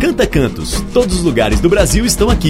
Canta Cantos. Todos os lugares do Brasil estão aqui.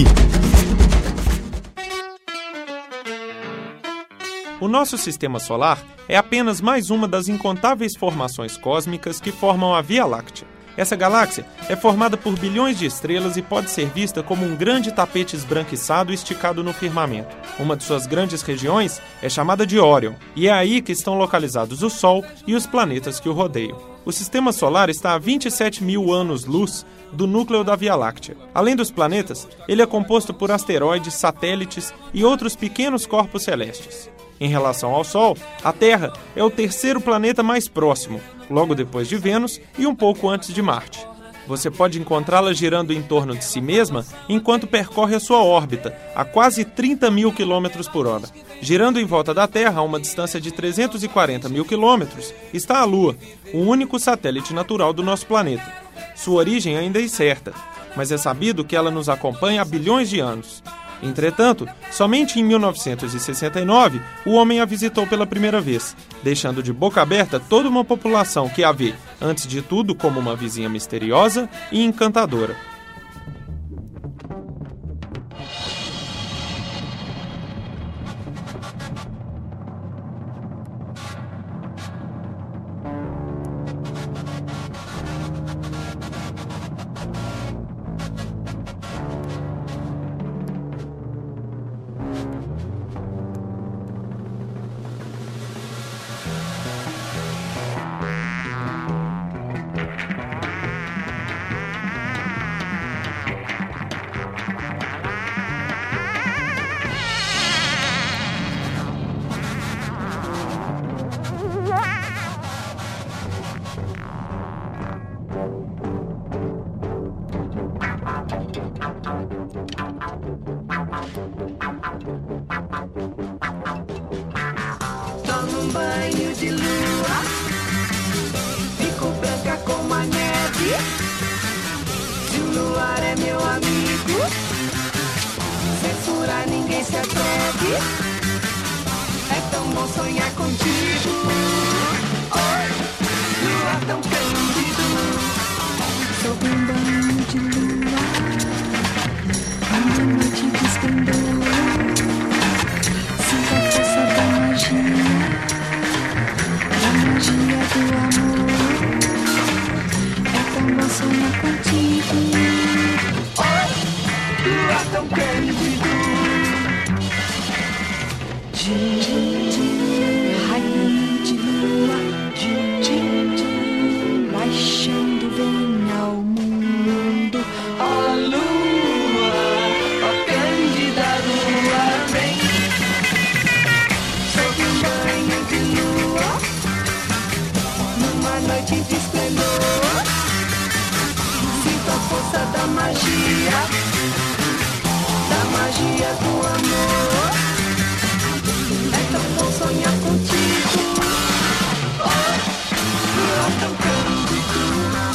O nosso sistema solar é apenas mais uma das incontáveis formações cósmicas que formam a Via Láctea. Essa galáxia é formada por bilhões de estrelas e pode ser vista como um grande tapete esbranquiçado esticado no firmamento. Uma de suas grandes regiões é chamada de Órion, e é aí que estão localizados o Sol e os planetas que o rodeiam. O sistema solar está a 27 mil anos-luz do núcleo da Via Láctea. Além dos planetas, ele é composto por asteroides, satélites e outros pequenos corpos celestes. Em relação ao Sol, a Terra é o terceiro planeta mais próximo, logo depois de Vênus e um pouco antes de Marte. Você pode encontrá-la girando em torno de si mesma enquanto percorre a sua órbita, a quase 30 mil quilômetros por hora. Girando em volta da Terra a uma distância de 340 mil quilômetros, está a Lua, o único satélite natural do nosso planeta. Sua origem ainda é incerta, mas é sabido que ela nos acompanha há bilhões de anos. Entretanto, somente em 1969 o homem a visitou pela primeira vez, deixando de boca aberta toda uma população que a vê, antes de tudo, como uma vizinha misteriosa e encantadora. Tomo um banho de lua, fico branca como a neve. Se o luar é meu amigo, sem furar ninguém se atreve. É tão bom sonhar contigo. Oi, lua tão cândido. Sob um banho de lua, onde a noite descendeu. Sinta a força da magia do amor. É tão bom sonhar contigo. Oi, lua tão cândido. Raio de lua, baixando vem ao mundo. Ó lua, ó cândida lua, vem. Sob um banho de lua, numa noite de esplendor. Sinto a força da magia do amor. É tão bom sonhar contigo. Oh, lua tão cândido.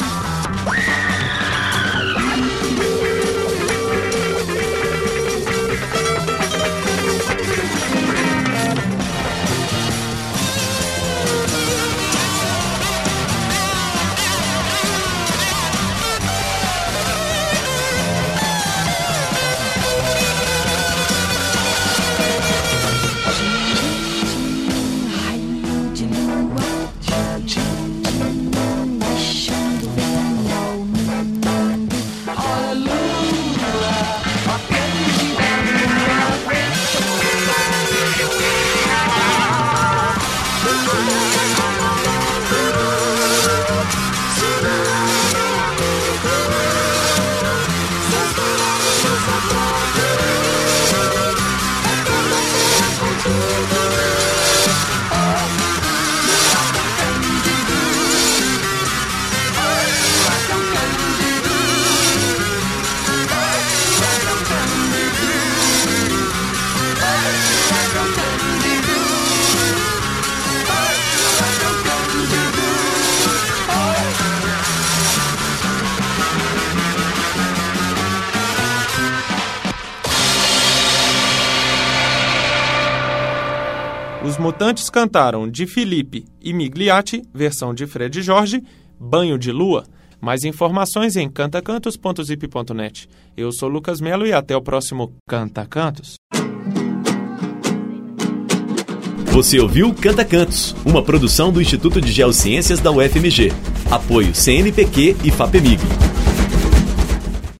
Os Mutantes cantaram de Felipe e Migliati, versão de Fred Jorge, Banho de Lua, Mais informações em cantacantos.zip.net. Eu sou Lucas Melo e até o próximo Canta Cantos. Você ouviu Canta Cantos, uma produção do Instituto de Geociências da UFMG. Apoio CNPq e FAPEMIG.